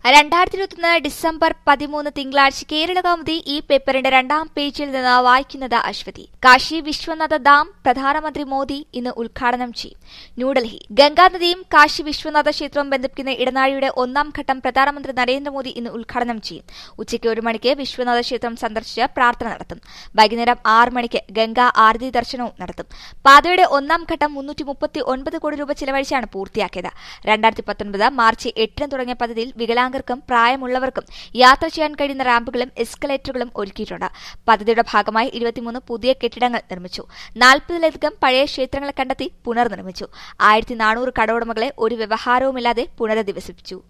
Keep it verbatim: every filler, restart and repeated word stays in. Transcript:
രണ്ടായിരത്തി ഇരുപത്തിയൊന്ന് ഡിസംബർ പതിമൂന്ന് തിങ്കളാഴ്ച കേരളകൗമുദി ഈ പേപ്പറിന്റെ രണ്ടാം പേജിൽ നിന്ന് വായിക്കുന്നത് അശ്വതി. കാശി വിശ്വനാഥ ഡാം പ്രധാനമന്ത്രി മോദി ഇന്ന് ഉദ്ഘാടനം ചെയ്യും. ന്യൂഡൽഹി. ഗംഗാനദിയും കാശി വിശ്വനാഥ ക്ഷേത്രവും ബന്ധിപ്പിക്കുന്ന ഇടനാഴിയുടെ ഒന്നാം ഘട്ടം പ്രധാനമന്ത്രി നരേന്ദ്രമോദി ഇന്ന് ഉദ്ഘാടനം ചെയ്യും. ഉച്ചയ്ക്ക് ഒരു മണിക്ക് വിശ്വനാഥ ക്ഷേത്രം സന്ദർശിച്ച് പ്രാർത്ഥന നടത്തും. വൈകുന്നേരം ആറ് മണിക്ക് ഗംഗാ ആരതി ദർശനവും നടത്തും. പാതയുടെ ഒന്നാം ഘട്ടം മുന്നൂറ്റി മുപ്പത്തി ഒൻപത് കോടി രൂപ ചിലവഴിച്ചാണ് പൂർത്തിയാക്കിയത്. രണ്ടായിരത്തി പത്തൊൻപത് മാർച്ച് എട്ടിന് തുടങ്ങിയ പദ്ധതിയിൽ വികലാംഗർക്കും പ്രായമുള്ളവർക്കും യാത്ര ചെയ്യാൻ കഴിയുന്ന റാമ്പുകളും എസ്കലേറ്ററുകളും ഒരുക്കിയിട്ടുണ്ട്. പദ്ധതിയുടെ ഭാഗമായി ഇരുപത്തിമൂന്ന് പുതിയ കെട്ടിടങ്ങൾ നിർമ്മിച്ചു. നാൽപ്പതിലധികം പഴയ ക്ഷേത്രങ്ങളെ കണ്ടെത്തി പുനർനിർമ്മിച്ചു. ആയിരത്തി നാനൂറ് കടവുടമകളെ ഒരു വ്യവഹാരവുമില്ലാതെ പുനരധിവസിപ്പിച്ചു.